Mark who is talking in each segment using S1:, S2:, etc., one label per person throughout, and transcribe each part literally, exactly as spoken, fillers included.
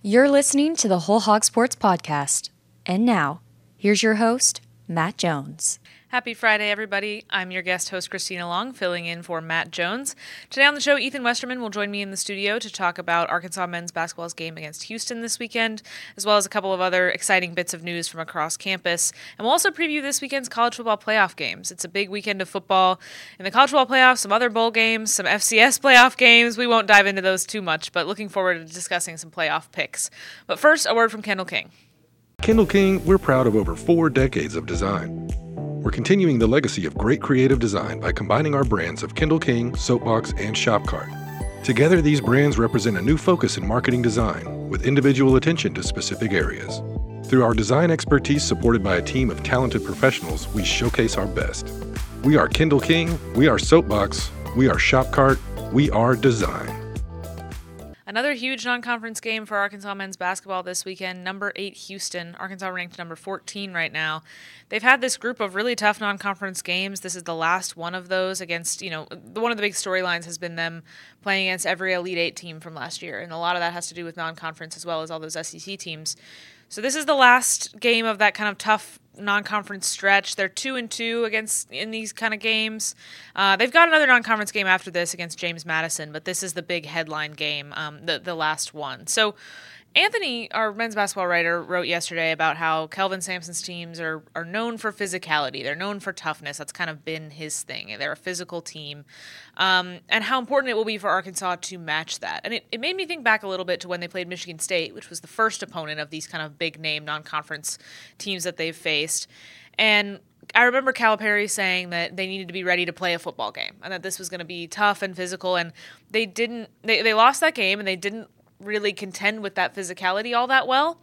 S1: You're listening to the Whole Hog Sports Podcast. And now, here's your host, Matt Jones.
S2: Happy Friday, everybody. I'm your guest host, Christina Long, filling in for Matt Jones. Today on the show, Ethan Westerman will join me in the studio to talk about Arkansas men's basketball's game against Houston this weekend, as well as a couple of other exciting bits of news from across campus. And we'll also preview this weekend's college football playoff games. It's a big weekend of football. In the college football playoffs, some other bowl games, some F C S playoff games. We won't dive into those too much, but looking forward to discussing some playoff picks. But first, a word from Kendall King.
S3: Kendall King, we're proud of over four decades of design. We're continuing the legacy of great creative design by combining our brands of Kendall King, Soapbox, and Shopcart. Together, these brands represent a new focus in marketing design with individual attention to specific areas. Through our design expertise supported by a team of talented professionals, we showcase our best. We are Kendall King, we are Soapbox, we are Shopcart, we are design.
S2: Another huge non-conference game for Arkansas men's basketball this weekend. Number eight Houston. Arkansas ranked number fourteen right now. They've had this group of really tough non-conference games. This is the last one of those against, you know, one of the big storylines has been them playing against every Elite Eight team from last year. And a lot of that has to do with non-conference as well as all those S E C teams. So this is the last game of that kind of tough non-conference stretch. They're two and two against in these kind of games. Uh, they've got another non-conference game after this against James Madison, but this is the big headline game, um, the the last one. So Anthony, our men's basketball writer, wrote yesterday about how Kelvin Sampson's teams are are known for physicality. They're known for toughness. That's kind of been his thing. They're a physical team. Um, and how important it will be for Arkansas to match that. And it, it made me think back a little bit to when they played Michigan State, which was the first opponent of these kind of big-name non-conference teams that they've faced. And I remember Calipari saying that they needed to be ready to play a football game and that this was going to be tough and physical. And they didn't. They, they lost that game, and they didn't really contend with that physicality all that well.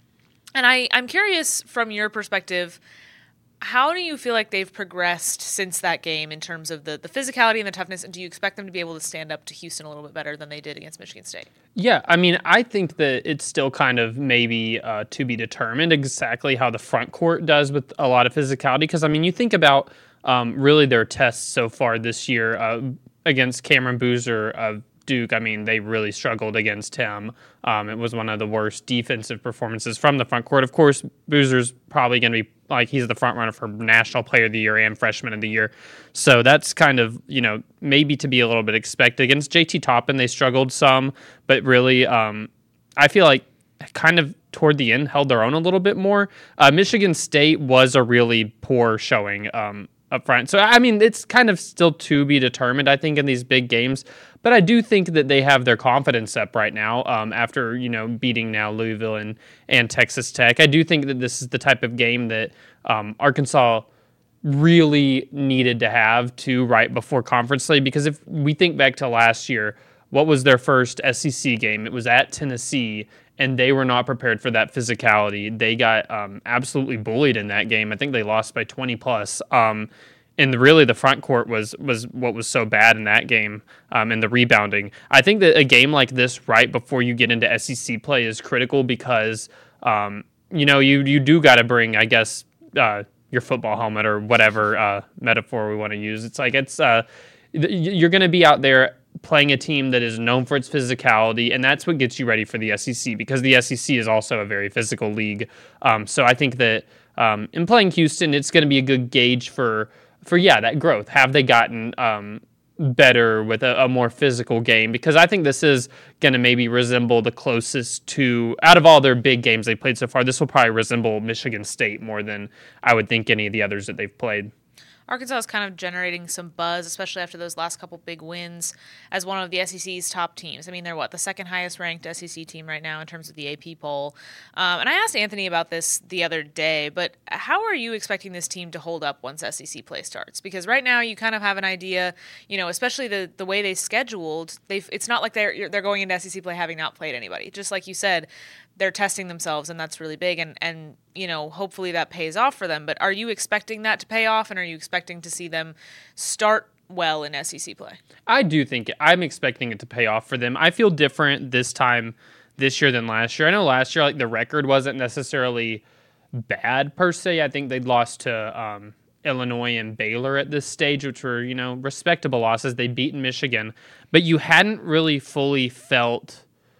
S2: And I, I'm curious from your perspective, how do you feel like they've progressed since that game in terms of the, the physicality and the toughness, and do you expect them to be able to stand up to Houston a little bit better than they did against Michigan State?
S4: Yeah, I mean, I think that it's still kind of maybe uh, to be determined exactly how the front court does with a lot of physicality, because, I mean, you think about um, really their tests so far this year uh, against Cameron Boozer of Duke. I mean, they really struggled against him. Um, it was one of the worst defensive performances from the front court. Of course, Boozer's probably going to be like, he's the front runner for National Player of the Year and Freshman of the Year. So that's kind of, you know, maybe to be a little bit expected. Against J T Toppin, they struggled some, but really, um, I feel like kind of toward the end held their own a little bit more. Uh, Michigan State was a really poor showing um, up front. So, I mean, it's kind of still to be determined, I think, in these big games. But I do think that they have their confidence up right now um, after, you know, beating now Louisville and, and Texas Tech. I do think that this is the type of game that um, Arkansas really needed to have to right before conference play, because if we think back to last year, what was their first S E C game? It was at Tennessee, and they were not prepared for that physicality. They got um, absolutely bullied in that game. I think they lost by twenty plus. Um, And the, really, the front court was was what was so bad in that game, um, and the rebounding. I think that a game like this, right before you get into S E C play, is critical because, um, you know, you you do got to bring, I guess, uh, your football helmet or whatever uh, metaphor we want to use. It's like it's uh, you're going to be out there playing a team that is known for its physicality, and that's what gets you ready for the S E C, because the S E C is also a very physical league. Um, so I think that um, in playing Houston, it's going to be a good gauge for. For, yeah, that growth. Have they gotten um, better with a, a more physical game? Because I think this is going to maybe resemble the closest to, out of all their big games they played so far, this will probably resemble Michigan State more than I would think any of the others that they've played.
S2: Arkansas is kind of generating some buzz, especially after those last couple big wins, as one of the S E C's top teams. I mean, they're what, the second highest ranked S E C team right now in terms of the A P poll. Um, and I asked Anthony about this the other day, but how are you expecting this team to hold up once S E C play starts? Because right now you kind of have an idea, you know, especially the the way they scheduled. They've it's not like they're they're going into S E C play having not played anybody. Just like you said, they're testing themselves, and that's really big. And and you know, hopefully that pays off for them. But are you expecting that to pay off, and are you expecting to see them start well in S E C play?
S4: I do think I'm expecting it to pay off for them. I feel different this time this year than last year. I know last year, like, the record wasn't necessarily bad per se. I think they'd lost to um, Illinois and Baylor at this stage, which were, you know, respectable losses. They'd beaten Michigan, but you hadn't really fully felt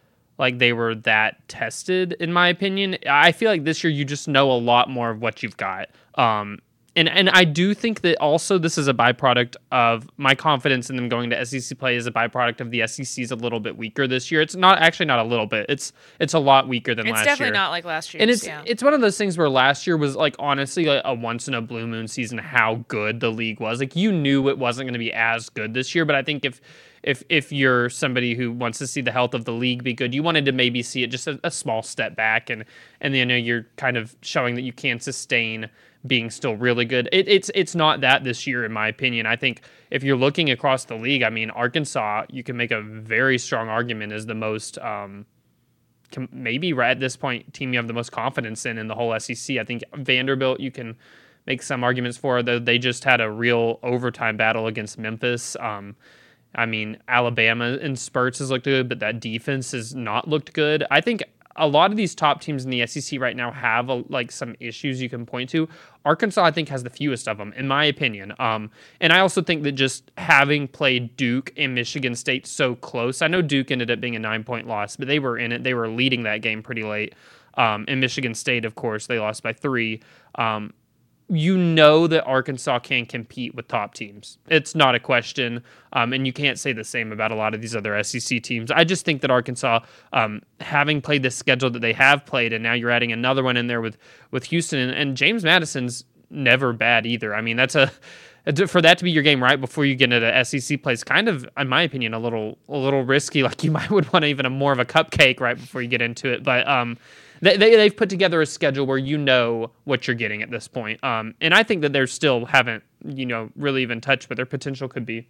S4: like they were that tested, in my opinion. I feel like this year you just know a lot more of what you've got. Um, and, and I do think that also this is a byproduct of my confidence in them going to S E C play is a byproduct of the S E C's a little bit weaker this year. It's not actually not a little bit. It's it's a lot weaker than
S2: it's
S4: last year.
S2: It's definitely not like last year.
S4: And it's
S2: yeah.
S4: it's one of those things where last year was like honestly like a once in a blue moon season how good the league was. Like you knew it wasn't going to be as good this year, but I think if if if you're somebody who wants to see the health of the league be good, you wanted to maybe see it just a, a small step back, and and you know you're kind of showing that you can sustain being still really good. It, it's it's not that this year, in my opinion. I think if you're looking across the league, I mean, Arkansas, you can make a very strong argument as the most, um, com- maybe right at this point, team you have the most confidence in in the whole S E C. I think Vanderbilt, you can make some arguments for, though they just had a real overtime battle against Memphis. Um, I mean, Alabama in spurts has looked good, but that defense has not looked good. I think a lot of these top teams in the S E C right now have a, like some issues you can point to. Arkansas, I think, has the fewest of them, in my opinion. Um, and I also think that just having played Duke and Michigan State so close, I know Duke ended up being a nine-point loss, but they were in it. They were leading that game pretty late. Um, and Michigan State, of course, they lost by three. Um, you know that Arkansas can compete with top teams. It's not a question, um, and you can't say the same about a lot of these other S E C teams. I just think that Arkansas, um, having played the schedule that they have played, and now you're adding another one in there with, with Houston, and, and James Madison's never bad either. I mean, that's a for that to be your game right before you get into S E C play is kind of, in my opinion, a little a little risky. Like you might would want even a more of a cupcake right before you get into it, but um. They, they, they've put together a schedule where you know what you're getting at this point. Um, and I think that they still haven't, you know, really even touched what their potential could be.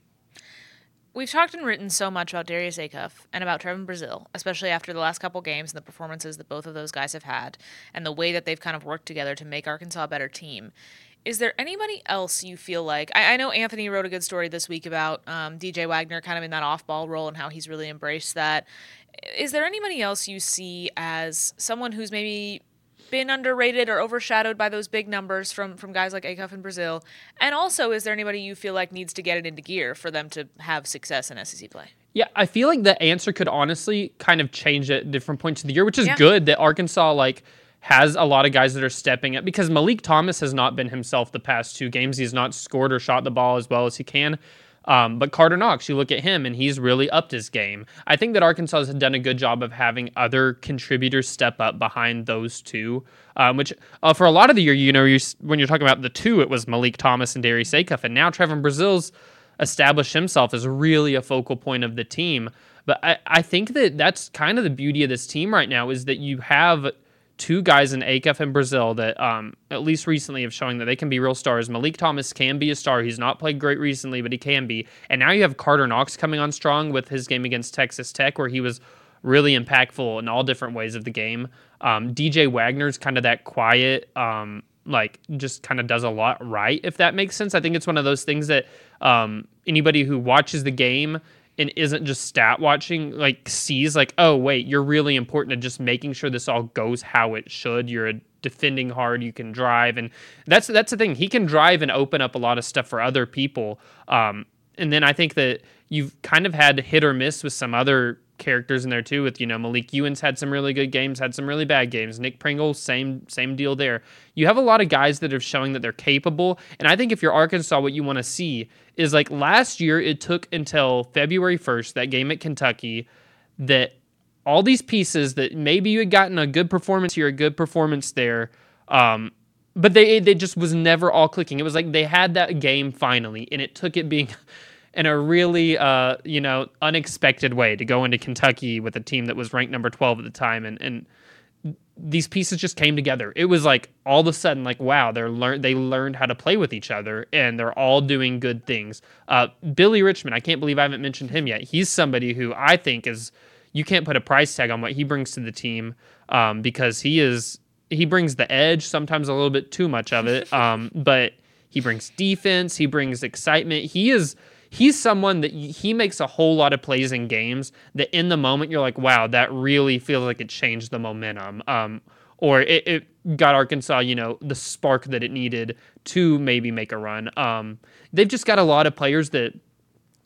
S2: We've talked and written so much about Darius Acuff and about Trevin Brazile, especially after the last couple games and the performances that both of those guys have had and the way that they've kind of worked together to make Arkansas a better team. Is there anybody else you feel like... I, I know Anthony wrote a good story this week about um, D J Wagner kind of in that off-ball role and how he's really embraced that. Is there anybody else you see as someone who's maybe been underrated or overshadowed by those big numbers from, from guys like Acuff and Brazile? And also, is there anybody you feel like needs to get it into gear for them to have success in S E C play?
S4: Yeah, I feel like the answer could honestly kind of change at different points of the year, which is
S2: yeah.
S4: good that Arkansas, like... has a lot of guys that are stepping up because Malik Thomas has not been himself the past two games. He's not scored or shot the ball as well as he can. Um, but Carter Knox, you look at him and he's really upped his game. I think that Arkansas has done a good job of having other contributors step up behind those two, um, which uh, for a lot of the year, you know, you're, when you're talking about the two, it was Malik Thomas and Darius Acuff. And now Trevin Brazile's established himself as really a focal point of the team. But I, I think that that's kind of the beauty of this team right now is that you have two guys in Acuff and Brazile that um, at least recently have shown that they can be real stars. Malik Thomas can be a star. He's not played great recently, but he can be. And now you have Carter Knox coming on strong with his game against Texas Tech where he was really impactful in all different ways of the game. Um, D J Wagner's kind of that quiet, um, like just kind of does a lot right, if that makes sense. I think it's one of those things that um, anybody who watches the game and isn't just stat watching, like sees like, oh, wait, you're really important to just making sure this all goes how it should. You're a defending hard, you can drive. And that's that's the thing. He can drive and open up a lot of stuff for other people. Um, and then I think that you've kind of had hit or miss with some other characters in there too with, you know, Malik Ewan's had some really good games, had some really bad games. Nick Pringle, same same deal there. You have a lot of guys that are showing that they're capable. And I think if you're Arkansas, what you want to see is like last year, it took until February first, that game at Kentucky, that all these pieces that maybe you had gotten a good performance here, a good performance there, um, but they they just was never all clicking. It was like they had that game finally, and it took it being in a really, uh, you know, unexpected way to go into Kentucky with a team that was ranked number twelve at the time, and and these pieces just came together. It was like all of a sudden, like, wow, they're learn they learned how to play with each other, and they're all doing good things. Uh, Billy Richmond, I can't believe I haven't mentioned him yet. He's somebody who I think is, you can't put a price tag on what he brings to the team, um, because he is he brings the edge, sometimes a little bit too much of it, um, but he brings defense, he brings excitement. He is. He's someone that he makes a whole lot of plays in games that in the moment you're like, wow, that really feels like it changed the momentum. Um, or it, it got Arkansas, you know, the spark that it needed to maybe make a run. Um, they've just got a lot of players that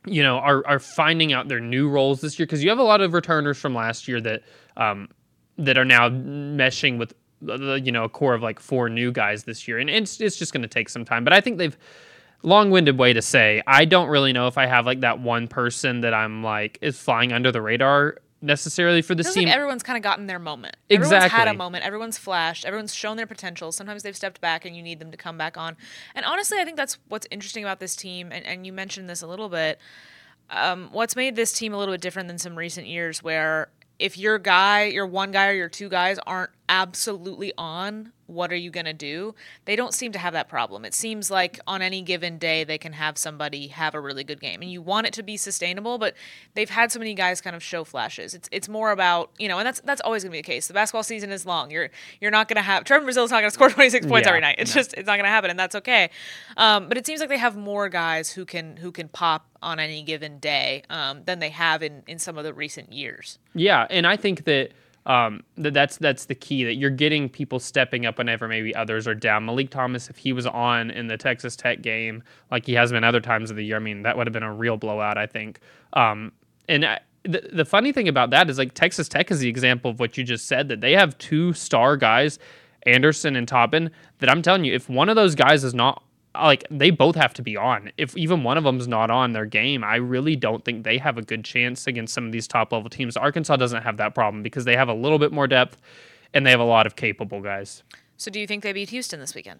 S4: you know, are are finding out their new roles this year, because you have a lot of returners from last year that um, that are now meshing with, you know, a core of like four new guys this year, and it's it's just going to take some time. But I think they've long-winded way to say I don't really know if I have like that one person that I'm like is flying under the radar necessarily for the
S2: Feels
S4: team.
S2: Like everyone's kind of gotten their moment.
S4: Exactly.
S2: Everyone's had a moment. Everyone's flashed. Everyone's shown their potential. Sometimes they've stepped back and you need them to come back on. And honestly, I think that's what's interesting about this team. And, and you mentioned this a little bit. Um, what's made this team a little bit different than some recent years where if your guy, your one guy or your two guys aren't absolutely on, what are you going to do? They don't seem to have that problem. It seems like on any given day they can have somebody have a really good game. And you want it to be sustainable, but they've had so many guys kind of show flashes. It's it's more about, you know, and that's that's always going to be the case. The basketball season is long. You're you're not going to have Trevor Brazil's not going to score twenty-six points
S4: Yeah,
S2: every night. It's
S4: no.
S2: just it's not going to happen, and that's okay. Um, but it seems like they have more guys who can who can pop on any given day um, than they have in, in some of the recent years.
S4: Yeah, and I think that um, that that's that's the key, that you're getting people stepping up whenever maybe others are down. Malik Thomas, if he was on in the Texas Tech game like he has been other times of the year, I mean, that would have been a real blowout, I think. Um, and I, the the funny thing about that is like Texas Tech is the example of what you just said, that they have two star guys, Anderson and Toppin, that I'm telling you, if one of those guys is not, like, they both have to be on. If even one of them's not on their game, I really don't think they have a good chance against some of these top level teams. Arkansas doesn't have that problem because they have a little bit more depth and they have a lot of capable guys.
S2: So do you think they beat Houston this weekend?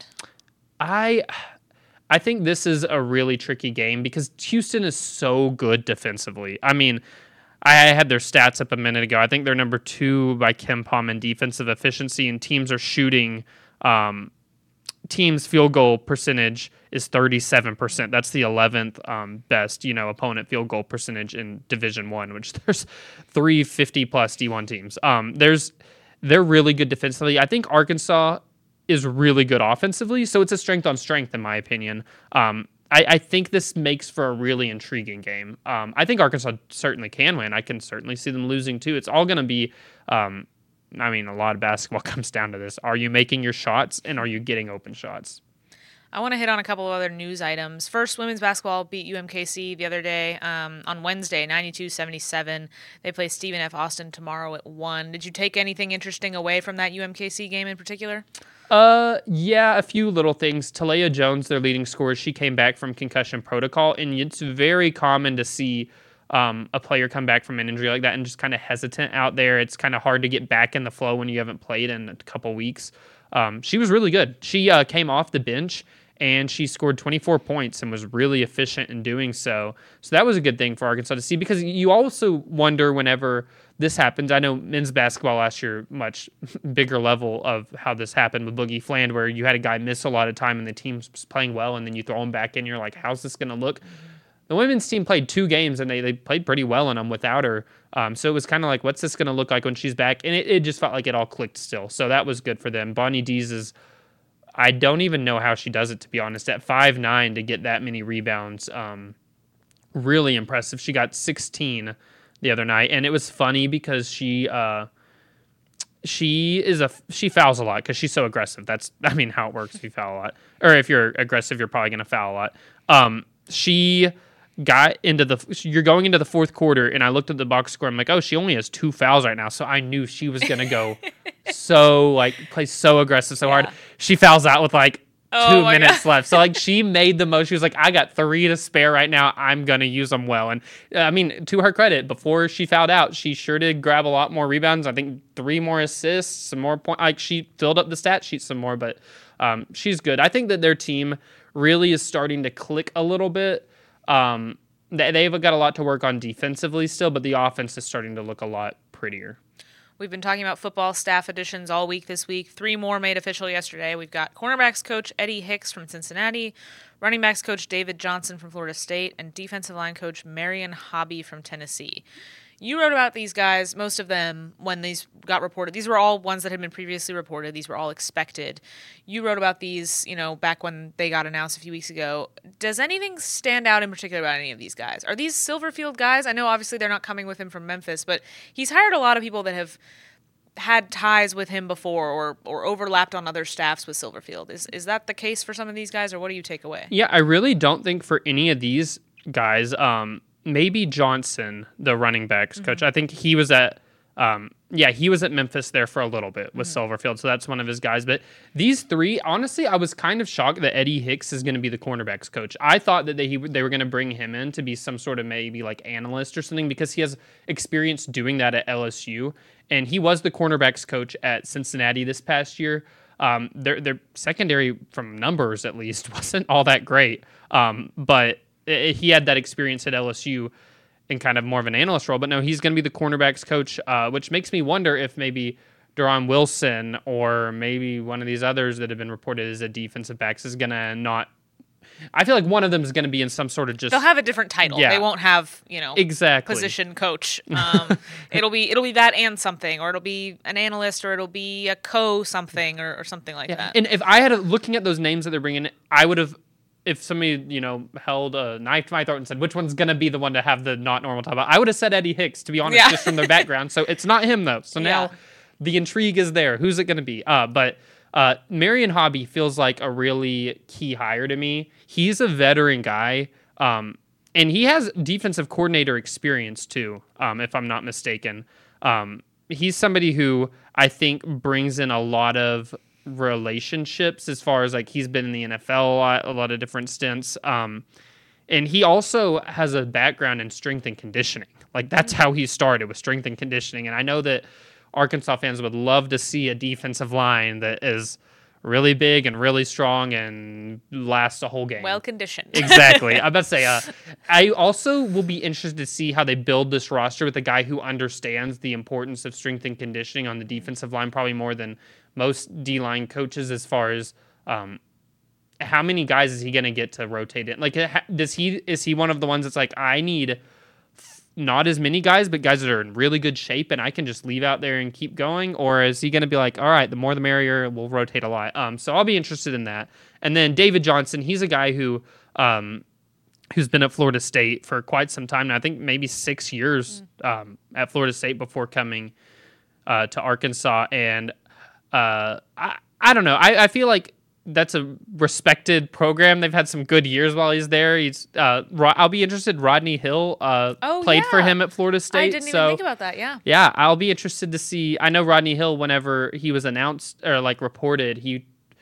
S4: I I think this is a really tricky game because Houston is so good defensively. I mean, I had their stats up a minute ago. I think they're number two by KenPom in defensive efficiency, and teams are shooting um, team's field goal percentage is thirty-seven percent. That's the eleventh um, best, you know, opponent field goal percentage in Division One, which there's three fifty plus D one teams. Um, there's they're really good defensively. I think Arkansas is really good offensively, so it's a strength on strength in my opinion. Um, I, I think this makes for a really intriguing game. Um, I think Arkansas certainly can win. I can certainly see them losing too. It's all going to be. Um, I mean, a lot of basketball comes down to this. Are you making your shots, and are you getting open shots?
S2: I want to hit on a couple of other news items. First, women's basketball beat U M K C the other day um, on Wednesday, ninety-two seventy-seven. They play Stephen F. Austin tomorrow at one. Did you take anything interesting away from that U M K C game in particular?
S4: Uh, yeah, a few little things. Talea Jones, their leading scorer, she came back from concussion protocol, and it's very common to see um, a player come back from an injury like that and just kind of hesitant out there. It's kind of hard to get back in the flow when you haven't played in a couple weeks. Um, she was really good. She uh, came off the bench and she scored twenty-four points and was really efficient in doing so. So that was a good thing for Arkansas to see, because you also wonder whenever this happens. I know men's basketball last year, much bigger level of how this happened with Boogie Fland, where you had a guy miss a lot of time and the team's playing well, and then you throw him back in, you're like, how's this going to look? The women's team played two games, and they, they played pretty well in them without her. Um, so it was kind of like, what's this going to look like when she's back? And it, it just felt like it all clicked still. So that was good for them. Bonnie Dees is, I don't even know how she does it, to be honest. At five nine to get that many rebounds, um, really impressive. She got sixteen the other night, and it was funny because she uh, she is a she fouls a lot because she's so aggressive. That's, I mean, how it works. If you foul a lot, or if you're aggressive, you're probably going to foul a lot. Um, she got into the you're going into the fourth quarter, and I looked at the box score. I'm like, oh, she only has two fouls right now, so I knew she was going to go so like play so aggressive, so
S2: Yeah.
S4: hard. She fouls out with like
S2: Oh
S4: two
S2: my
S4: minutes
S2: God.
S4: left. So like she made the most. She was like, I got three to spare right now. I'm going to use them well. And uh, I mean, to her credit, before she fouled out, she sure did grab a lot more rebounds. I think three more assists, some more point. Like she filled up the stat sheet some more, but um, she's good. I think that their team really is starting to click a little bit. Um, they, they've got a lot to work on defensively still, but the offense is starting to look a lot prettier.
S2: We've been talking about football staff additions all week this week. Three more made official yesterday. We've got cornerbacks coach Eddie Hicks from Cincinnati, running backs coach David Johnson from Florida State, and defensive line coach Marion Hobby from Tennessee. You wrote about these guys, most of them, when these got reported. These were all ones that had been previously reported. These were all expected. You wrote about these, you know, back when they got announced a few weeks ago. Does anything stand out in particular about any of these guys? Are these Silverfield guys? I know obviously they're not coming with him from Memphis, but he's hired a lot of people that have had ties with him before or or overlapped on other staffs with Silverfield. Is is that the case for some of these guys, or what do you take away?
S4: Yeah, I really don't think for any of these guys, um, maybe Johnson, the running backs coach.
S2: Mm-hmm.
S4: I think he was at, um, yeah, he was at Memphis there for a little bit with
S2: Mm-hmm.
S4: Silverfield, so that's one of his guys. But these three, honestly, I was kind of shocked that Eddie Hicks is going to be the cornerbacks coach. I thought that they, he, they were going to bring him in to be some sort of maybe like analyst or something because he has experience doing that at L S U, and he was the cornerbacks coach at Cincinnati this past year. Um, their their secondary, from numbers at least, wasn't all that great, um, but it, he had that experience at L S U in kind of more of an analyst role. But no, he's going to be the cornerbacks coach, uh, which makes me wonder if maybe Deron Wilson or maybe one of these others that have been reported as a defensive backs is going to not. I feel like one of them is going to be in some sort of just.
S2: They'll have a different title.
S4: Yeah.
S2: They won't have, you know,
S4: exactly
S2: position coach. Um, it'll be it'll be that and something, or it'll be an analyst, or it'll be a co something, or, or something like
S4: Yeah.
S2: that.
S4: And if I had a, looking at those names that they're bringing, I would have. If somebody, you know, held a knife to my throat and said, which one's going to be the one to have the not normal title, I would have said Eddie Hicks, to be honest,
S2: Yeah.
S4: just from their background. So it's not him, though. So now
S2: Yeah.
S4: the intrigue is there. Who's it going to be? Uh, but uh, Marion Hobby feels like a really key hire to me. He's a veteran guy, um, and he has defensive coordinator experience, too, um, if I'm not mistaken. Um, he's somebody who I think brings in a lot of relationships as far as like he's been in the N F L a lot, a lot of different stints. Um, and he also has a background in strength and conditioning. Like that's how he started, with strength and conditioning. And I know that Arkansas fans would love to see a defensive line that is really big and really strong and lasts a whole game.
S2: Well conditioned.
S4: Exactly. I'm about to say, uh, I also will be interested to see how they build this roster with a guy who understands the importance of strength and conditioning on the defensive line, probably more than most D-line coaches, as far as um, how many guys is he going to get to rotate in? Like, does he is he one of the ones that's like, I need not as many guys, but guys that are in really good shape, and I can just leave out there and keep going? Or is he going to be like, all right, the more the merrier, we'll rotate a lot? Um, so I'll be interested in that. And then David Johnson, he's a guy who um, who's been at Florida State for quite some time now. I think maybe six years um, at Florida State before coming uh, to Arkansas. And uh, I, I don't know. I, I feel like that's a respected program. They've had some good years while he's there. He's. Uh, I'll be interested. Rodney Hill uh,
S2: Oh,
S4: played for
S2: yeah.
S4: him at Florida State.
S2: I didn't
S4: so,
S2: even think about that. Yeah.
S4: yeah, I'll be interested to see. I know Rodney Hill, whenever he was announced or like reported, he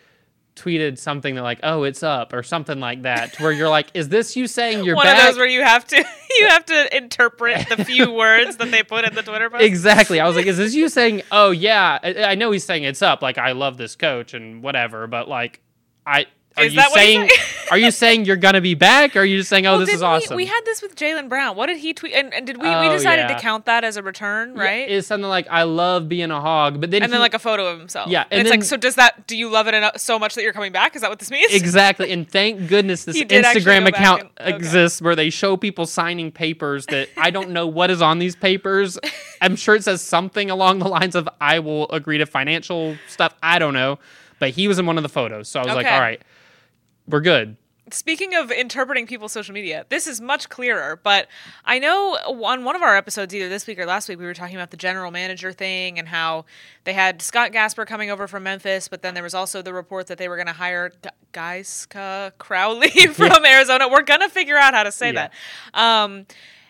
S4: tweeted something that like, "Oh, it's up" or something like that, to where you're like, "Is this you saying you're
S2: One
S4: back?"
S2: of those where you have to you have to interpret the few words that they put in the Twitter post.
S4: Exactly. I was like, "Is this you saying, oh yeah, I, I know he's saying it's up, like I love this coach and whatever, but like, I." Are
S2: Is
S4: you
S2: that what he
S4: saying?
S2: said?
S4: Are you saying you're gonna be back? Or are you just saying, "Oh,
S2: Well,
S4: this is
S2: didn't we-
S4: awesome"?
S2: We, had this with Jaylen Brown. What did he tweet? And, and did we? we
S4: Oh,
S2: decided
S4: yeah.
S2: to count that as a return,
S4: Yeah,
S2: right?
S4: it's something like, "I love being a hog," but then
S2: and then
S4: he-
S2: like a photo of himself.
S4: Yeah,
S2: And,
S4: and
S2: it's
S4: then-
S2: like, so does that? Do you love it enough, so much that you're coming back? Is that what this means?
S4: Exactly, and thank goodness this
S2: He did actually
S4: Instagram
S2: go back
S4: account
S2: and- okay.
S4: exists where they show people signing papers that I don't know what is on these papers. I'm sure it says something along the lines of "I will agree to financial stuff." I don't know, but he was in one of the photos, so I was like,
S2: Okay.
S4: "All right, we're good."
S2: Speaking of interpreting people's social media, this is much clearer, but I know on one of our episodes, either this week or last week, we were talking about the general manager thing and how they had Scott Gasper coming over from Memphis, but then there was also the report that they were going to hire G- Geiska Crowley from Arizona. We're going to figure out how to say
S4: Yeah.
S2: that. Um,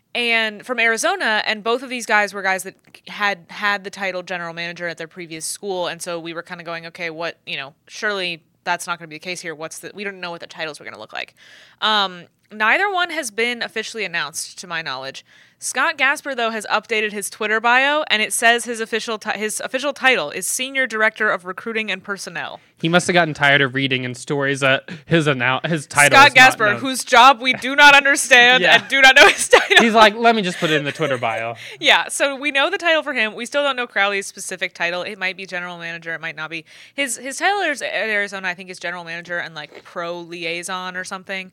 S2: and from Arizona, and both of these guys were guys that had had the title general manager at their previous school, and so we were kind of going, okay, what, you know, surely that's not going to be the case here. What's the? We don't know what the titles were going to look like. Um, neither one has been officially announced, to my knowledge. Scott Gasper, though, has updated his Twitter bio, and it says his official ti- his official title is Senior Director of Recruiting and Personnel.
S4: He must have gotten tired of reading in stories that his annou- his title.
S2: Scott
S4: is not
S2: Gasper,
S4: known.
S2: whose job we do not understand
S4: Yeah.
S2: and do not know his title.
S4: He's like, "Let me just put it in the Twitter bio."
S2: Yeah, so we know the title for him. We still don't know Crowley's specific title. It might be general manager. It might not be. His his title at Arizona, I think, is general manager and like pro liaison or something.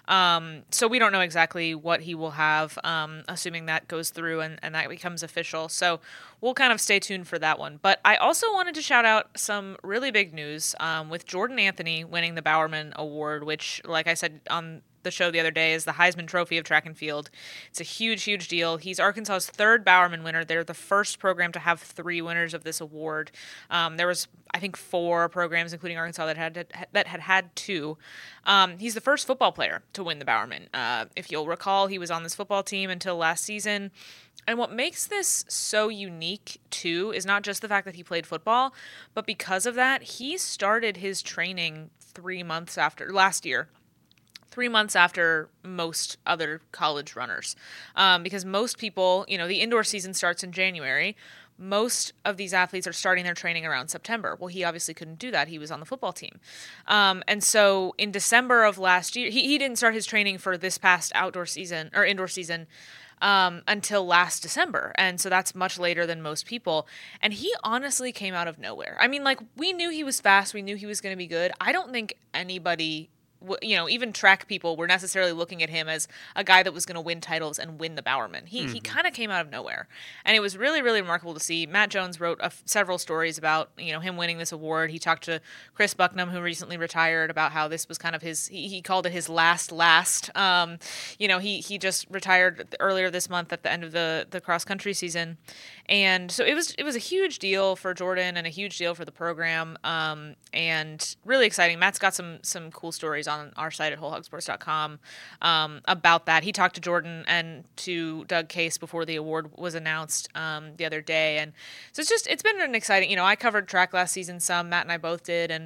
S2: Um, so we don't know exactly what he will have, um, assuming that goes through and, and that becomes official. So we'll kind of stay tuned for that one. But I also wanted to shout out some really big news um, with Jordan Anthony winning the Bowerman Award, which, like I said on the show the other day, is the Heisman Trophy of track and field. It's a huge, huge deal. He's Arkansas's third Bowerman winner. They're the first program to have three winners of this award. Um, there was, I think, four programs, including Arkansas, that had that had had two. Um, he's the first football player to win the Bowerman. Uh, if you'll recall, he was on this football team until last season. And what makes this so unique, too, is not just the fact that he played football, but because of that, he started his training three months after, last year, three months after most other college runners. Um, because most people, you know, the indoor season starts in January. Most of these athletes are starting their training around September. Well, he obviously couldn't do that. He was on the football team. Um, and so in December of last year, he, he didn't start his training for this past outdoor season or indoor season Um, until last December. And so that's much later than most people. And he honestly came out of nowhere. I mean, like, we knew he was fast. We knew he was going to be good. I don't think anybody, you know, even track people were necessarily looking at him as a guy that was going to win titles and win the Bowerman. He mm-hmm. he kind of came out of nowhere. And it was really, really remarkable to see. Matt Jones wrote a, several stories about, you know, him winning this award. He talked to Chris Bucknam, who recently retired, about how this was kind of his, he, he called it his last last. Um, you know, he he just retired earlier this month at the end of the, the cross-country season. And so it was it was a huge deal for Jordan and a huge deal for the program, um, and really exciting. Matt's got some some cool stories on our site at whole hog sports dot com um, about that. He talked to Jordan and to Doug Case before the award was announced um, the other day, and so it's just it's been an exciting. You know, I covered track last season some. Matt and I both did, and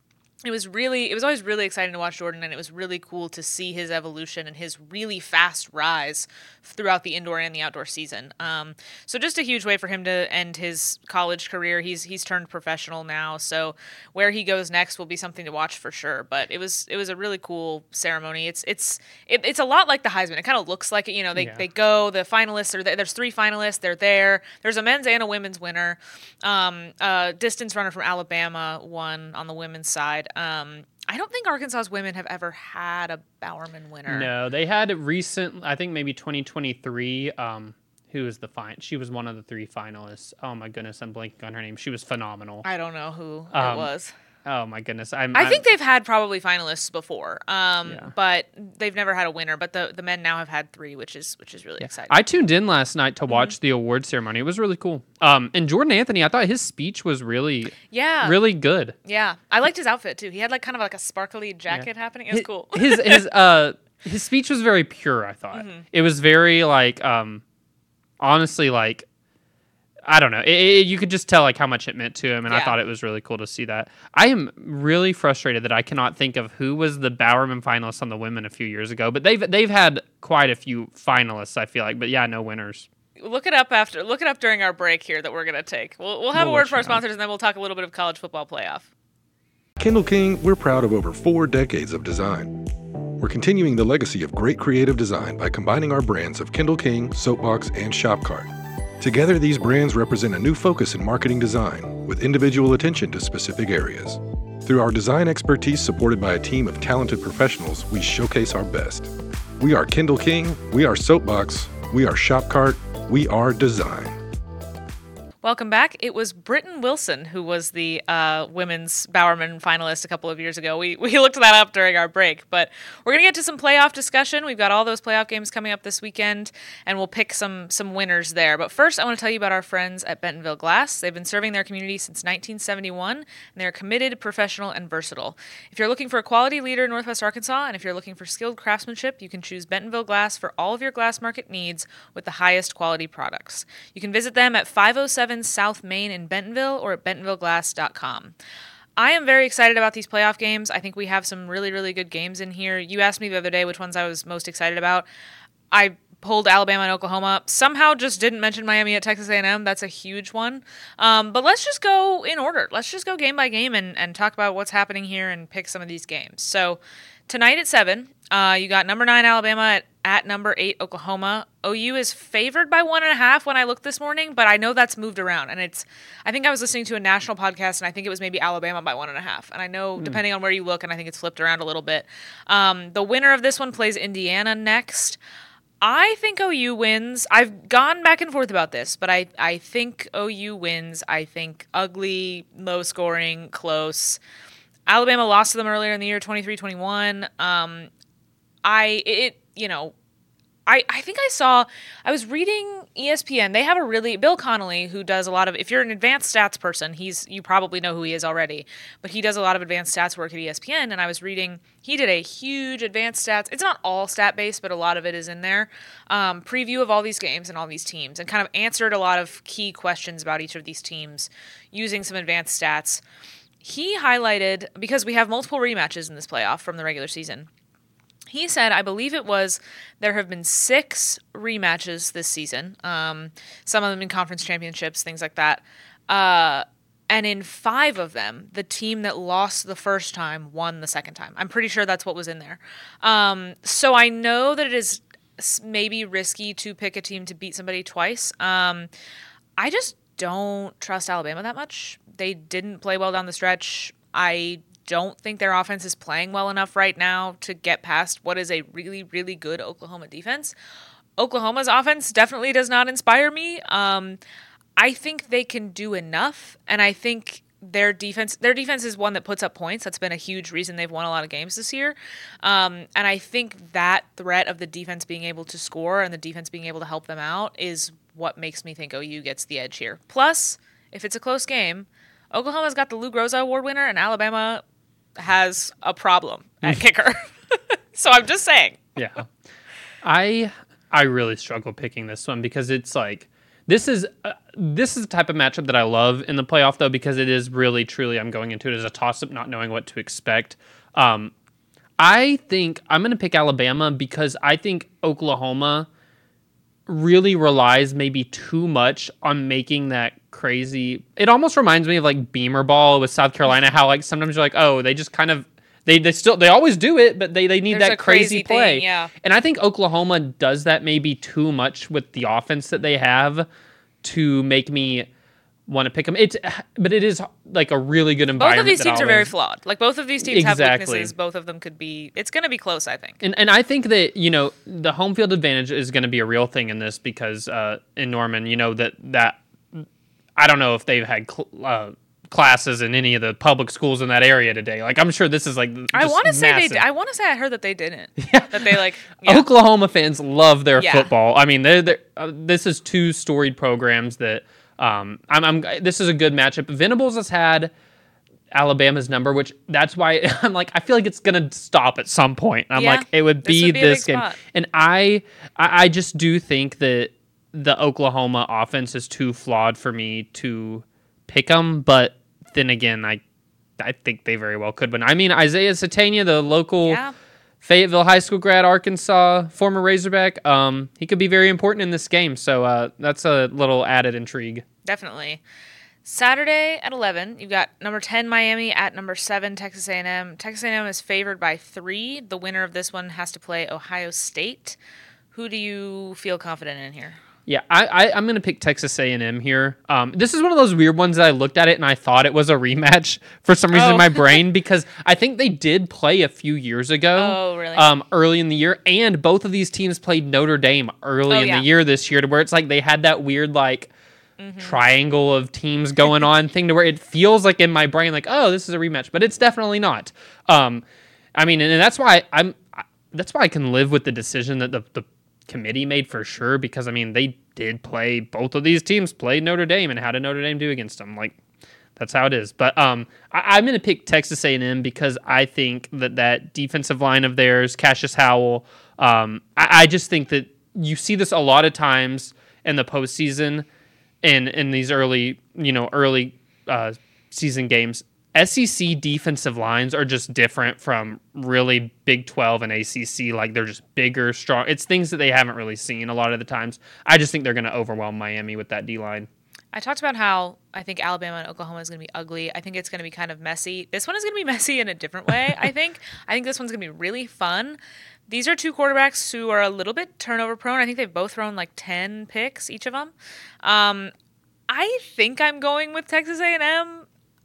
S2: it was really, it was always really exciting to watch Jordan, and it was really cool to see his evolution and his really fast rise throughout the indoor and the outdoor season. Um, so just a huge way for him to end his college career. He's he's turned professional now, so where he goes next will be something to watch for sure. But it was it was a really cool ceremony. It's it's it, it's a lot like the Heisman. It kind of looks like it. You know, they yeah. they go, the finalists are there. There's three finalists. They're there. There's a men's and a women's winner. Um, a distance runner from Alabama won on the women's side. Um, I don't think Arkansas's women have ever had a Bowerman winner.
S4: No, they had recent, I think maybe twenty twenty-three, um, who was the fine? She was one of the three finalists. Oh my goodness, I'm blanking on her name. She was phenomenal.
S2: I don't know who
S4: um,
S2: it was.
S4: Oh my goodness. I'm,
S2: I
S4: I'm,
S2: think they've had probably finalists before, um,
S4: yeah.
S2: but they've never had a winner. But the, the men now have had three, which is which is really
S4: yeah.
S2: exciting.
S4: I tuned in last night to watch
S2: mm-hmm.
S4: the award ceremony. It was really cool. Um, and Jordan Anthony, I thought his speech was really,
S2: yeah,
S4: really good.
S2: Yeah, I liked his outfit too. He had like kind of like a sparkly jacket yeah. happening. It was
S4: his,
S2: cool.
S4: his his uh his speech was very pure. I thought mm-hmm. it was very like um, honestly like. I don't know. It, it, you could just tell like how much it meant to him, and
S2: yeah.
S4: I thought it was really cool to see that. I am really frustrated that I cannot think of who was the Bowerman finalist on the women a few years ago, but they've they've had quite a few finalists, I feel like, but yeah, no winners.
S2: Look it up after. Look it up during our break here that we're gonna take. We'll we'll have we'll a word for our sponsors, and then we'll talk a little bit of college football playoff.
S3: Kindle King, we're proud of over four decades of design. We're continuing the legacy of great creative design by combining our brands of Kindle King, Soapbox, and Shopcart. Together, these brands represent a new focus in marketing design, with individual attention to specific areas. Through our design expertise supported by a team of talented professionals, we showcase our best. We are Kindle King, we are Soapbox, we are Shopcart, we are design.
S2: Welcome back. It was Britton Wilson who was the uh, women's Bowerman finalist a couple of years ago. We we looked that up during our break, but we're going to get to some playoff discussion. We've got all those playoff games coming up this weekend, and we'll pick some some winners there. But first, I want to tell you about our friends at Bentonville Glass. They've been serving their community since nineteen seventy-one, and they're committed, professional, and versatile. If you're looking for a quality leader in Northwest Arkansas, and if you're looking for skilled craftsmanship, you can choose Bentonville Glass for all of your glass market needs with the highest quality products. You can visit them at five oh seven South Main in Bentonville or at bentonville glass dot com. I am very excited about these playoff games. I think we have some really, really good games in here. You asked me the other day which ones I was most excited about. I pulled Alabama and Oklahoma. Somehow just didn't mention Miami at Texas A and M. That's a huge one. Um, but let's just go in order. Let's just go game by game and, and talk about what's happening here and pick some of these games. So tonight at seven, uh, you got number nine Alabama at, at number eight Oklahoma. O U is favored by one and a half when I looked this morning, but I know that's moved around. And it's, I think I was listening to a national podcast, and I think it was maybe Alabama by one and a half. And I know, mm. depending on where you look, and I think it's flipped around a little bit. Um, the winner of this one plays Indiana next. I think O U wins. I've gone back and forth about this, but I, I think O U wins. I think ugly, low scoring, close. Alabama lost to them earlier in the year, twenty-three twenty-one. Um, I it you know. I, I think I saw, I was reading E S P N. They have a really, Bill Connolly, who does a lot of, if you're an advanced stats person, he's, you probably know who he is already, but he does a lot of advanced stats work at E S P N. And I was reading, he did a huge advanced stats, it's not all stat based, but a lot of it is in there, um, preview of all these games and all these teams, and kind of answered a lot of key questions about each of these teams using some advanced stats. He highlighted, because we have multiple rematches in this playoff from the regular season, he said, I believe it was, there have been six rematches this season, um, some of them in conference championships, things like that. Uh, and in five of them, the team that lost the first time won the second time. I'm pretty sure that's what was in there. Um, so I know that it is maybe risky to pick a team to beat somebody twice. Um, I just don't trust Alabama that much. They didn't play well down the stretch. I don't think their offense is playing well enough right now to get past what is a really, really good Oklahoma defense. Oklahoma's offense definitely does not inspire me. Um, I think they can do enough, and I think their defense their defense is one that puts up points. That's been a huge reason they've won a lot of games this year. Um, and I think that threat of the defense being able to score and the defense being able to help them out is what makes me think O U gets the edge here. Plus, if it's a close game, Oklahoma's got the Lou Groza Award winner, and Alabama has a problem at kicker. So I'm just saying.
S4: Yeah. I I really struggle picking this one because it's like this is uh, this is the type of matchup that I love in the playoff, though, because it is really truly I'm going into it as a toss-up, not knowing what to expect. Um, I think I'm going to pick Alabama because I think Oklahoma really relies maybe too much on making that crazy. It almost reminds me of like Beamer ball with South Carolina, how like sometimes you're like, oh, they just kind of they they still they always do it, but they they need
S2: There's
S4: that
S2: a crazy
S4: crazy play.
S2: thing, yeah.
S4: And I think Oklahoma does that maybe too much with the offense that they have to make me want to pick them. It's but it is like a really good environment.
S2: Both of these
S4: that
S2: teams are
S4: always,
S2: very flawed. Like both of these teams have
S4: Exactly.
S2: weaknesses. Both of them could be. It's going to be close, I think.
S4: And and I think that, you know, the home field advantage is going to be a real thing in this because uh, in Norman, you know, that that I don't know if they've had cl- uh, classes in any of the public schools in that area today. Like I'm sure this is like
S2: I want to say
S4: massive.
S2: they. I want to say I heard that they didn't. That they like. Yeah.
S4: Oklahoma fans love their
S2: Yeah.
S4: football. I mean, they're, they're, uh, this is two storied programs that um, I'm, I'm. This is a good matchup. Venables has had Alabama's number, which that's why I'm like, I feel like it's gonna stop at some point. I'm
S2: Yeah,
S4: like, it would
S2: this
S4: be
S2: would be a
S4: this
S2: big
S4: game,
S2: spot.
S4: and I, I, I just do think that the Oklahoma offense is too flawed for me to pick them. But then again, I, I think they very well could win. I mean, Isaiah Satania, the local
S2: Yeah.
S4: Fayetteville High School grad, Arkansas, former Razorback, um, he could be very important in this game. So uh, that's a little added intrigue.
S2: Definitely. Saturday at eleven, you've got number ten Miami at number seven Texas A and M. Texas A and M is favored by three. The winner of this one has to play Ohio State. Who do you feel confident in here?
S4: Yeah, I, I, I'm going to pick Texas A and M here. Um, this is one of those weird ones that I looked at it and I thought it was a rematch for some reason
S2: Oh.
S4: in my brain because I think they did play a few years ago.
S2: Oh, really?
S4: Um, early in the year, and both of these teams played Notre Dame early
S2: Oh,
S4: in
S2: yeah.
S4: the year this year, to where it's like they had that weird like
S2: Mm-hmm.
S4: triangle of teams going on thing to where it feels like in my brain like, oh, this is a rematch, but it's definitely not. Um, I mean, and that's why I'm. I, that's why I can live with the decision that the the committee made for sure, because I mean they did play, both of these teams played Notre Dame, and how did Notre Dame do against them? Like, that's how it is. But um, I, I'm going to pick Texas A and M because I think that that defensive line of theirs, Cassius Howell, um, I, I just think that you see this a lot of times in the postseason and in these early, you know, early uh, season games. S E C defensive lines are just different from really Big twelve and A C C. Like, they're just bigger, strong. It's things that they haven't really seen a lot of the times. I just think they're going to overwhelm Miami with that D-line.
S2: I talked about how I think Alabama and Oklahoma is going to be ugly. I think it's going to be kind of messy. This one is going to be messy in a different way, I think. I think this one's going to be really fun. These are two quarterbacks who are a little bit turnover prone. I think they've both thrown like ten picks, each of them. Um, I think I'm going with Texas A and M.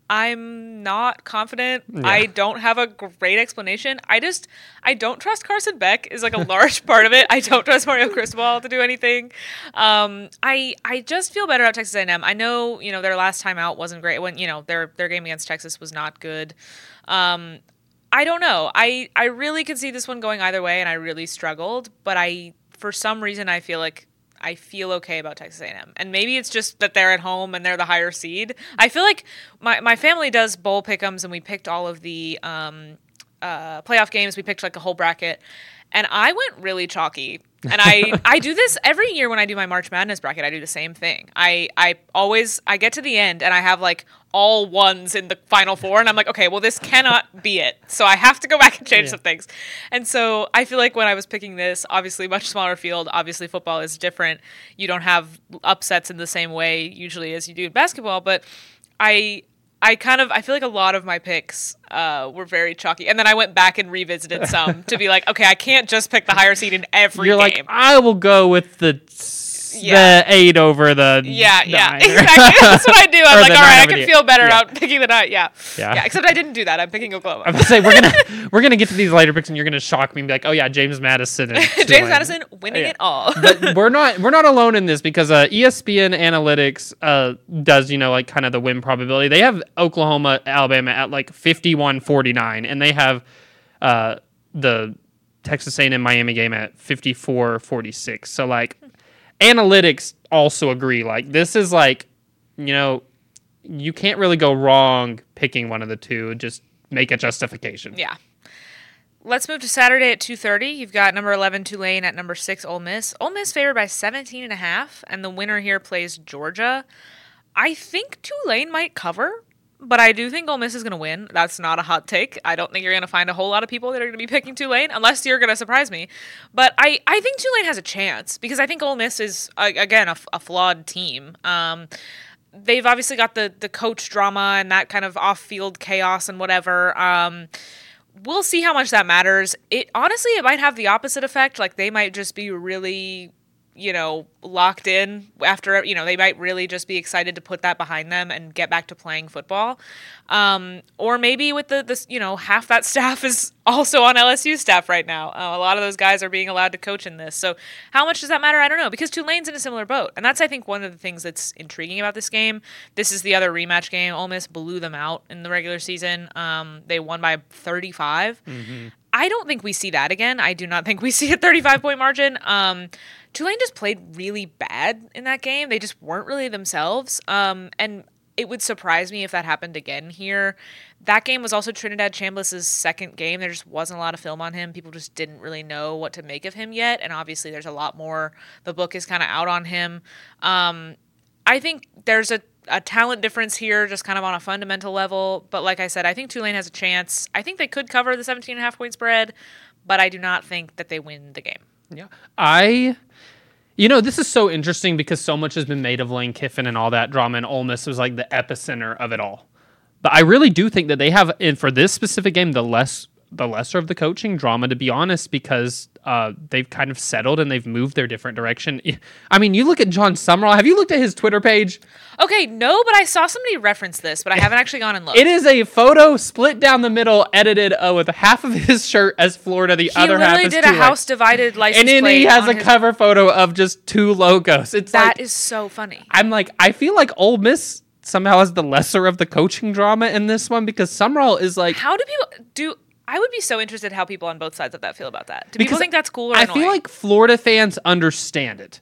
S2: I'm not confident.
S4: Yeah.
S2: I don't have a great explanation. I just, I don't trust Carson Beck is like a large part of it. I don't trust Mario Cristobal to do anything. Um, I I just feel better about Texas A and M. I know, you know, their last time out wasn't great. When, you know, their their game against Texas was not good. Um, I don't know. I, I really could see this one going either way, and I really struggled. But I, for some reason, I feel like I feel okay about Texas A and M. And maybe it's just that they're at home and they're the higher seed. I feel like my, my family does bowl pick'ems, and we picked all of the um, uh, playoff games. We picked like a whole bracket. And I went really chalky. And I, I do this every year when I do my March Madness bracket. I do the same thing. I, I always I get to the end and I have like all ones in the final four, and I'm like, okay, well, this cannot be it. So I have to go back and change yeah. some things. And so I feel like when I was picking this, obviously much smaller field, obviously football is different. You don't have upsets in the same way usually as you do in basketball, but I I kind of I feel like a lot of my picks uh, were very chalky, and then I went back and revisited some to be like, okay, I can't just pick the higher seed in every
S4: You're
S2: game.
S4: Like, I will go with the
S2: yeah.
S4: the eight over the
S2: yeah
S4: nine.
S2: yeah exactly. That's what I do. I'm like, all right, I can feel better
S4: yeah.
S2: out picking the nine. Yeah.
S4: yeah
S2: yeah except I didn't do that. I'm picking Oklahoma.
S4: I'm gonna say we're gonna we're gonna get to these later picks, and you're gonna shock me and be like, oh yeah, James Madison. And
S2: James Madison winning
S4: yeah.
S2: it all.
S4: But we're not we're not alone in this, because uh, E S P N Analytics uh, does, you know, like kind of the win probability. They have Oklahoma, Alabama at like fifty-one forty-nine, and they have uh, the Texas A and M Miami game at fifty-four forty-six. So like, analytics also agree. Like, this is like, you know, you can't really go wrong picking one of the two. Just make a justification.
S2: Yeah. Let's move to Saturday at two thirty. You've got number eleven Tulane at number six Ole Miss. Ole Miss favored by seventeen and a half, and the winner here plays Georgia. I think Tulane might cover, but I do think Ole Miss is going to win. That's not a hot take. I don't think you're going to find a whole lot of people that are going to be picking Tulane, unless you're going to surprise me. But I, I think Tulane has a chance, because I think Ole Miss is, uh, again, a, a flawed team. Um, they've obviously got the, the coach drama and that kind of off-field chaos and whatever. Um, we'll see how much that matters. It honestly, it might have the opposite effect. Like, they might just be really, you know, locked in after, you know, they might really just be excited to put that behind them and get back to playing football. Um, or maybe with the, this, you know, half that staff is also on L S U staff right now. Uh, a lot of those guys are being allowed to coach in this. So how much does that matter? I don't know, because Tulane's in a similar boat. And that's, I think, one of the things that's intriguing about this game. This is the other rematch game. Ole Miss blew them out in the regular season. Um, they won by thirty-five. Mm-hmm. I don't think we see that again. I do not think we see a thirty-five point margin. Um, Tulane just played really bad in that game. They just weren't really themselves. Um, and it would surprise me if that happened again here. That game was also Trinidad Chambliss' second game. There just wasn't a lot of film on him. People just didn't really know what to make of him yet. And obviously there's a lot more. The book is kind of out on him. Um, I think there's a, a talent difference here, just kind of on a fundamental level. But like I said, I think Tulane has a chance. I think they could cover the seventeen and a half point spread, but I do not think that they win the game.
S4: Yeah. I... You know, this is so interesting because so much has been made of Lane Kiffin and all that drama, and Ole Miss was like the epicenter of it all. But I really do think that they have, and for this specific game, the less the lesser of the coaching drama, to be honest, because uh, they've kind of settled and they've moved their different direction. I mean, you look at John Summerall. Have you looked at his Twitter page?
S2: Okay, no, but I saw somebody reference this, but I haven't actually gone and looked.
S4: It is a photo split down the middle, edited uh, with half of his shirt as Florida, the
S2: he
S4: other half
S2: literally
S4: is
S2: did a house divided license
S4: and then
S2: plate
S4: he has a
S2: his...
S4: cover photo of just two logos. It's
S2: that
S4: like,
S2: is so funny.
S4: I'm like, I feel like Ole Miss somehow has the lesser of the coaching drama in this one, because Summerall is like,
S2: how do people do? I would be so interested how people on both sides of that feel about that. Do
S4: because
S2: people think that's cool or
S4: I
S2: annoying?
S4: feel like Florida fans understand it.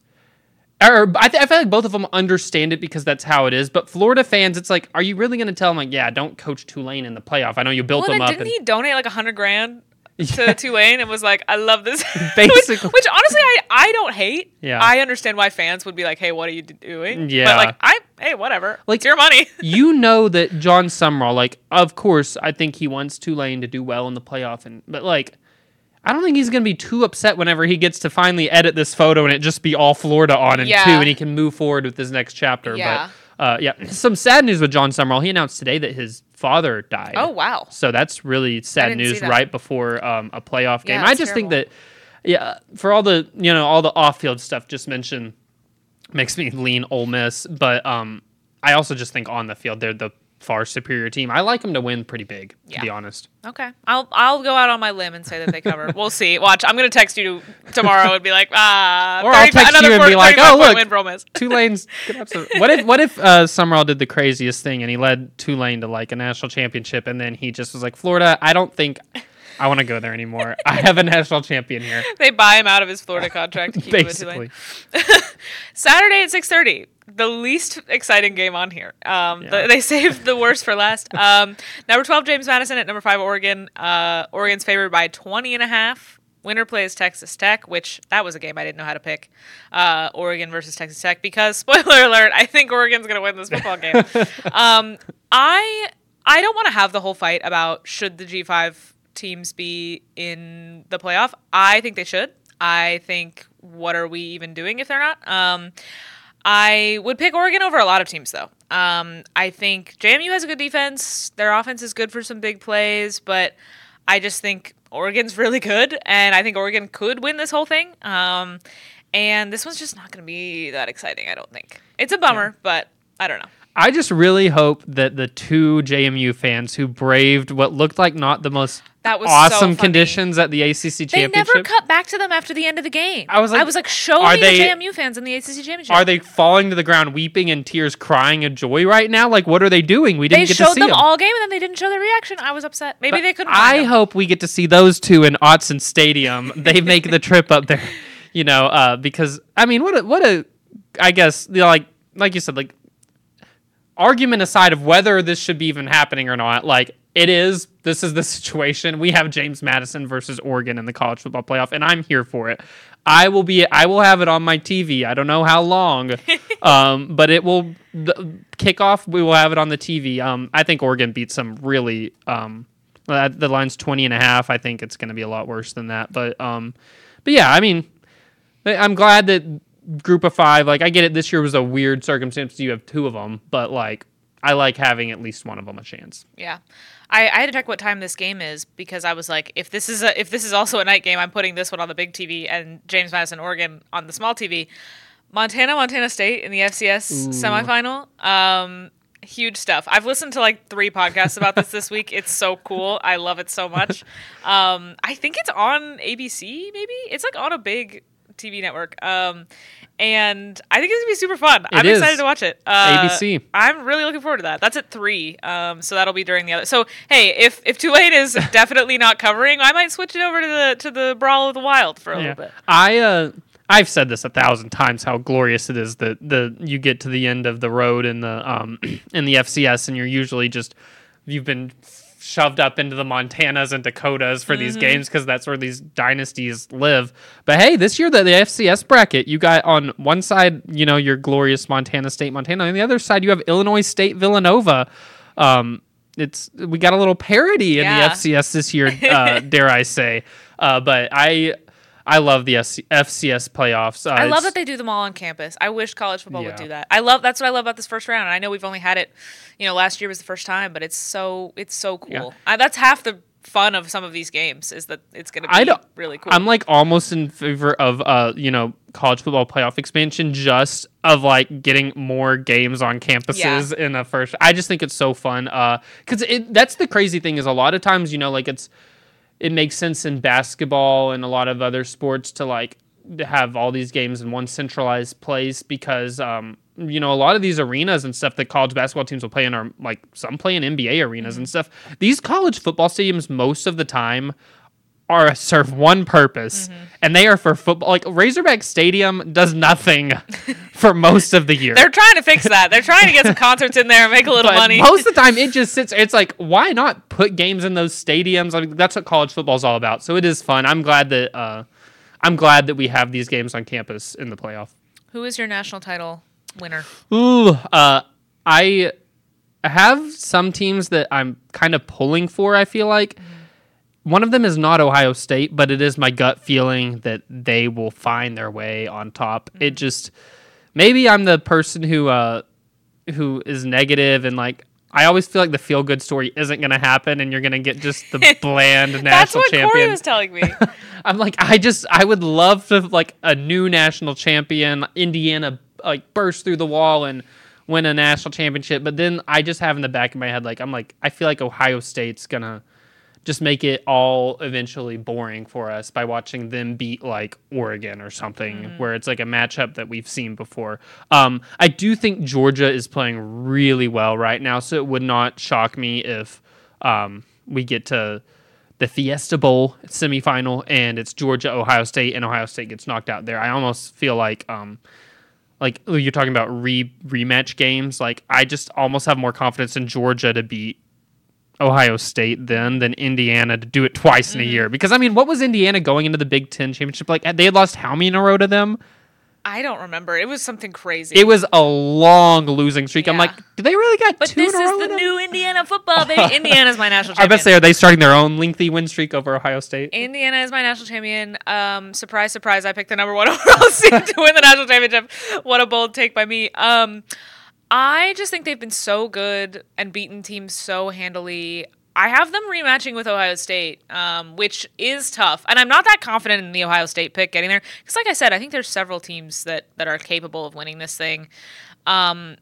S4: Or I, th- I feel like both of them understand it because that's how it is. But Florida fans, it's like, are you really going to tell them, like, yeah, don't coach Tulane in the playoff? I know you built
S2: well,
S4: them
S2: then
S4: up.
S2: Didn't
S4: and-
S2: he donate like a hundred grand to
S4: Yeah.
S2: Tulane and was like, I love this?
S4: Basically.
S2: which, which honestly, I, I don't hate.
S4: Yeah.
S2: I understand why fans would be like, hey, what are you doing?
S4: Yeah.
S2: But like, I, hey, whatever.
S4: Like,
S2: it's your money.
S4: You know that John Summerall, like, of course, I think he wants Tulane to do well in the playoff. And But, like, I don't think he's going to be too upset whenever he gets to finally edit this photo and it just be all Florida on it,
S2: Yeah.
S4: too, and he can move forward with his next chapter.
S2: Yeah.
S4: But, uh, yeah, some sad news with John Summerall. He announced today that his father died.
S2: Oh, wow.
S4: So that's really sad
S2: didn't see
S4: news
S2: that.
S4: right before um, a playoff game.
S2: Yeah,
S4: I
S2: that's
S4: just think
S2: terrible.
S4: that, yeah, for all the, you know, all the off-field stuff just mentioned makes me lean Ole Miss, but um, I also just think on the field they're the far superior team. I like them to win pretty big, to
S2: Yeah.
S4: be honest.
S2: Okay, I'll I'll go out on my limb and say that they cover. We'll see. Watch, I'm gonna text you tomorrow and be like, ah,
S4: Or I'll text
S2: another
S4: you and
S2: forty,
S4: be like,
S2: thirty-five
S4: oh,
S2: point
S4: look,
S2: win for Ole Miss.
S4: Tulane's gonna have some. What if what if uh, Summerall did the craziest thing and he led Tulane to like a national championship, and then he just was like, Florida, I don't think I want to go there anymore. I have a national champion here.
S2: They buy him out of his Florida contract to keep him at Tulane.
S4: Basically.
S2: Saturday at six thirty, the least exciting game on here. Um,
S4: Yeah.
S2: the, they saved the worst for last. Um, number twelve, James Madison at number five, Oregon. Uh, Oregon's favored by twenty and a half. Winner plays Texas Tech, which that was a game I didn't know how to pick. Uh, Oregon versus Texas Tech because, spoiler alert, I think Oregon's going to win this football game. um, I I don't want to have the whole fight about should the G five teams be in the playoff. I think they should. I think, what are we even doing if they're not? Um, I would pick Oregon over a lot of teams, though. Um, I think J M U has a good defense. Their offense is good for some big plays, but I just think Oregon's really good, and I think Oregon could win this whole thing. Um, and this one's just not going to be that exciting, I don't think. It's a bummer, yeah. but I don't know.
S4: I just really hope that the two J M U fans who braved what looked like not the most
S2: that was
S4: awesome
S2: so
S4: conditions at the A C C
S2: they
S4: championship.
S2: They never cut back to them after the end of the game.
S4: I was like,
S2: I was like show me
S4: they,
S2: the J M U fans in the A C C championship.
S4: Are they falling to the ground, weeping in tears, crying of joy right now? Like, what are they doing? We didn't
S2: they
S4: get to see them.
S2: They showed them all game, and then they didn't show their reaction. I was upset. Maybe
S4: but
S2: they couldn't.
S4: I
S2: them.
S4: hope we get to see those two in Autzen Stadium. They make the trip up there, you know, uh, because I mean, what a, what a, I guess, you know, like like you said, like. Argument aside of whether this should be even happening or not, like it is, this is the situation. We have James Madison versus Oregon in the college football playoff, and I'm here for it. I will be, I will have it on my T V. I don't know how long, um, but it will the kickoff. We will have it on the T V. Um, I think Oregon beats some really. Um, the line's twenty and a half. I think it's going to be a lot worse than that, but um, but yeah, I mean, I'm glad that. Group of five, like I get it. This year was a weird circumstance. You have two of them, but like I like having at least one of them a chance.
S2: Yeah, I, I had to check what time this game is because I was like, if this is a if this is also a night game, I'm putting this one on the big T V and James Madison, Oregon on the small T V. Montana, Montana State in the F C S Ooh. semifinal. Um, huge stuff. I've listened to like three podcasts about this this week. It's so cool. I love it so much. Um, I think it's on A B C. Maybe it's like on a big T V network. Um, and I think it's going to be super fun.
S4: It
S2: I'm
S4: is.
S2: excited to watch it. Uh,
S4: A B C.
S2: I'm really looking forward to that. That's at three. Um, so that'll be during the other. So, hey, if, if Tulane is definitely not covering, I might switch it over to the, to the Brawl of the Wild for a
S4: yeah.
S2: little bit.
S4: I, uh, I've said this a thousand times how glorious it is that the you get to the end of the road in the um in the F C S and you're usually just you've been shoved up into the Montanas and Dakotas for mm-hmm. these games because that's where these dynasties live. But hey, this year the, the F C S bracket, you got on one side, you know, your glorious Montana State, Montana. On the other side, you have Illinois State, Villanova. Um, it's we got a little parity in
S2: yeah.
S4: the F C S this year, uh, dare I say? Uh, but I. I love the F C S playoffs. Uh,
S2: I love that they do them all on campus. I wish college football
S4: yeah.
S2: would do that. I love that's what I love about this first round. And I know we've only had it, you know, last year was the first time, but it's so it's so cool.
S4: Yeah.
S2: I, that's half the fun of some of these games is that it's going to be really cool.
S4: I'm like almost in favor of uh, you know, college football playoff expansion, just of like getting more games on campuses yeah. in a first. I just think it's so fun. Uh, because it that's the crazy thing is a lot of times, you know, like it's. It makes sense in basketball and a lot of other sports to like have all these games in one centralized place because, um, you know, a lot of these arenas and stuff that college basketball teams will play in are like some play in N B A arenas mm-hmm. and stuff. These college football stadiums most of the time are serve one purpose mm-hmm. and they are for football. Like Razorback Stadium does nothing for most of the year.
S2: They're trying to fix that. They're trying to get some concerts in there and make a little
S4: but
S2: money.
S4: Most of the time it just sits. It's like, why not put games in those stadiums? I mean, that's what college football is all about. So it is fun. I'm glad that uh, I'm glad that we have these games on campus in the playoff.
S2: Who is your national title winner?
S4: Ooh, uh, I have some teams that I'm kind of pulling for, I feel like. Mm-hmm. One of them is not Ohio State, but it is my gut feeling that they will find their way on top. Mm-hmm. It just, maybe I'm the person who uh, who is negative and like, I always feel like the feel-good story isn't going to happen and you're going to get just the bland national
S2: That's what
S4: champion.
S2: Corey was telling me.
S4: I'm like, I just, I would love to like a new national champion, Indiana like burst through the wall and win a national championship. But then I just have in the back of my head, like, I'm like, I feel like Ohio State's going to just make it all eventually boring for us by watching them beat like Oregon or something, mm. where it's like a matchup that we've seen before. Um, I do think Georgia is playing really well right now, so it would not shock me if um, we get to the Fiesta Bowl semifinal and it's Georgia, Ohio State, and Ohio State gets knocked out there. I almost feel like, um, like you're talking about re rematch games. Like I just almost have more confidence in Georgia to beat Ohio State then than Indiana to do it twice in a year. Because, I mean, what was Indiana going into the Big Ten championship? Like, they had lost how many in a row to them?
S2: I don't remember. It was something crazy.
S4: It was a long losing streak. Yeah. I'm like, do they really got
S2: but
S4: two in a row?
S2: But this is the new Indiana football, baby. Indiana's my national champion.
S4: I bet say, are they starting their own lengthy win streak over Ohio State?
S2: Indiana is my national champion. Um, surprise, surprise, I picked the number one overall seed to win the national championship. What a bold take by me. Um, I just think they've been so good and beaten teams so handily. I have them rematching with Ohio State, um, which is tough. And I'm not that confident in the Ohio State pick getting there. Because like I said, I think there's several teams that, that are capable of winning this thing. Um,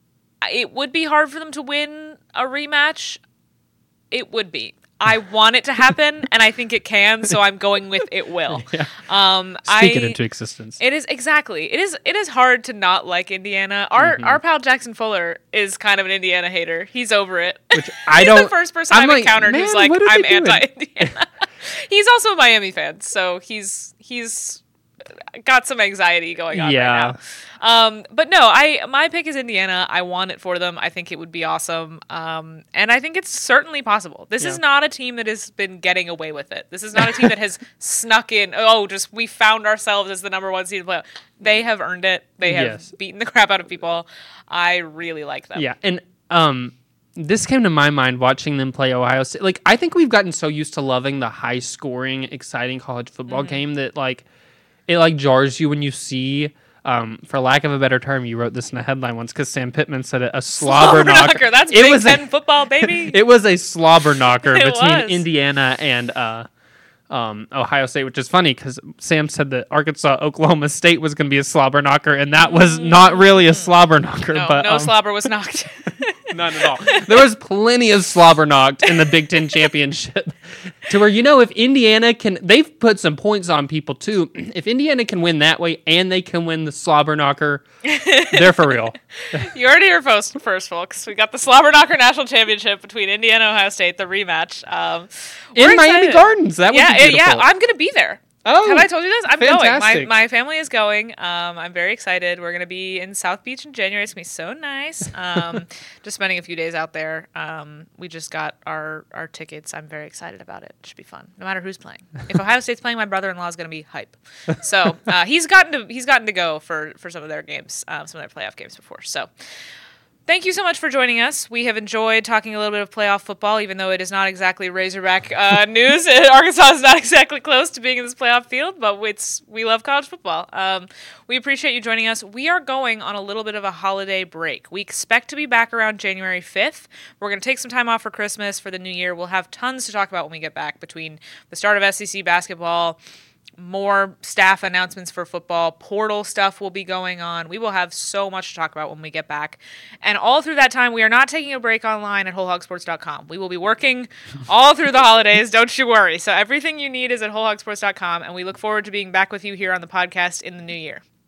S2: it would be hard for them to win a rematch. It would be. I want it to happen, and I think it can, so I'm going with it will.
S4: Yeah.
S2: Um,
S4: Speak
S2: I,
S4: it into existence.
S2: It is, exactly. It is It is hard to not like Indiana. Our mm-hmm. our pal Jackson Fuller is kind of an Indiana hater. He's over it.
S4: Which I
S2: He's
S4: don't,
S2: the first person
S4: I'm
S2: I've
S4: like,
S2: encountered
S4: man,
S2: who's like, I'm anti-Indiana.
S4: Yeah.
S2: He's also a Miami fan, so he's he's got some anxiety going on
S4: yeah.
S2: right now. Um, but no, I my pick is Indiana. I want it for them. I think it would be awesome. Um, and I think it's certainly possible. This yeah. is not a team that has been getting away with it. This is not a team that has snuck in, oh, just we found ourselves as the number one seed in the playoff. They have earned it. They have
S4: yes.
S2: beaten the crap out of people. I really like them.
S4: Yeah, and um, this came to my mind watching them play Ohio State. Like, I think we've gotten so used to loving the high-scoring, exciting college football mm-hmm. game that, like, it, like, jars you when you see... Um, for lack of a better term, you wrote this in a headline once because Sam Pittman said it, a slobber, slobber knocker.
S2: knocker. That's
S4: it
S2: Big
S4: was
S2: Ten
S4: a,
S2: football, baby.
S4: It was a slobber knocker
S2: It
S4: between
S2: was.
S4: Indiana and uh, um, Ohio State, which is funny because Sam said that Arkansas, Oklahoma State was going to be a slobber knocker, and that was mm. not really a slobber knocker.
S2: No,
S4: but,
S2: no
S4: um,
S2: slobber was knocked.
S4: None at all. There was plenty of slobber knocked in the Big Ten championship to where, you know, if Indiana can, they've put some points on people too. If Indiana can win that way and they can win the slobber knocker, they're for real.
S2: You already heard first, first, folks. We got the slobber knocker national championship between Indiana and Ohio State, the rematch. Um,
S4: in Miami Gardens. That would
S2: yeah,
S4: be beautiful.
S2: Yeah, I'm going to be there.
S4: Oh,
S2: have I told you this? I'm
S4: fantastic.
S2: going. My my family is going. Um, I'm very excited. We're going to be in South Beach in January. It's going to be so nice. Um, just spending a few days out there. Um, we just got our, our tickets. I'm very excited about it. It should be fun, no matter who's playing. If Ohio State's playing, my brother-in-law is going to be hype. So uh, he's gotten to he's gotten to go for, for some of their games, um, some of their playoff games before. So. Thank you so much for joining us. We have enjoyed talking a little bit of playoff football, even though it is not exactly Razorback uh, news. Arkansas is not exactly close to being in this playoff field, but it's we love college football. Um, we appreciate you joining us. We are going on a little bit of a holiday break. We expect to be back around January fifth. We're going to take some time off for Christmas, for the new year. We'll have tons to talk about when we get back between the start of S E C basketball, more staff announcements for football, portal stuff will be going on. We will have so much to talk about when we get back. And all through that time, we are not taking a break online at whole hog sports dot com. We will be working all through the holidays, don't you worry. So everything you need is at whole hog sports dot com, and we look forward to being back with you here on the podcast in the new year.